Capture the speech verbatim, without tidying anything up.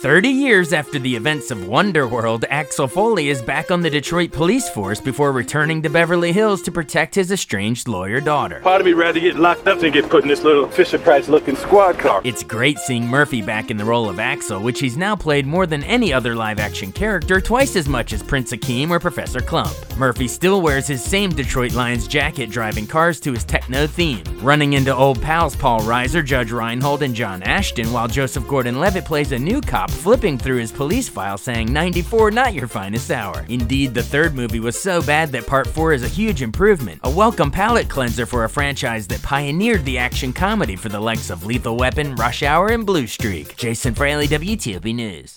thirty years after the events of Wonderworld, Axel Foley is back on the Detroit police force before returning to Beverly Hills to protect his estranged lawyer daughter. Part of me rather get locked up than get put in this little Fisher-Price-looking squad car. It's great seeing Murphy back in the role of Axel, which he's now played more than any other live-action character, twice as much as Prince Akeem or Professor Klump. Murphy still wears his same Detroit Lions jacket, driving cars to his techno theme, running into old pals Paul Reiser, Judge Reinhold, and John Ashton, while Joseph Gordon-Levitt plays a new cop flipping through his police file saying ninety-four, not your finest hour. Indeed, the third movie was so bad that part four is a huge improvement, a welcome palate cleanser for a franchise that pioneered the action comedy for the likes of Lethal Weapon, Rush Hour, and Blue Streak. Jason Fraley, W T O P News.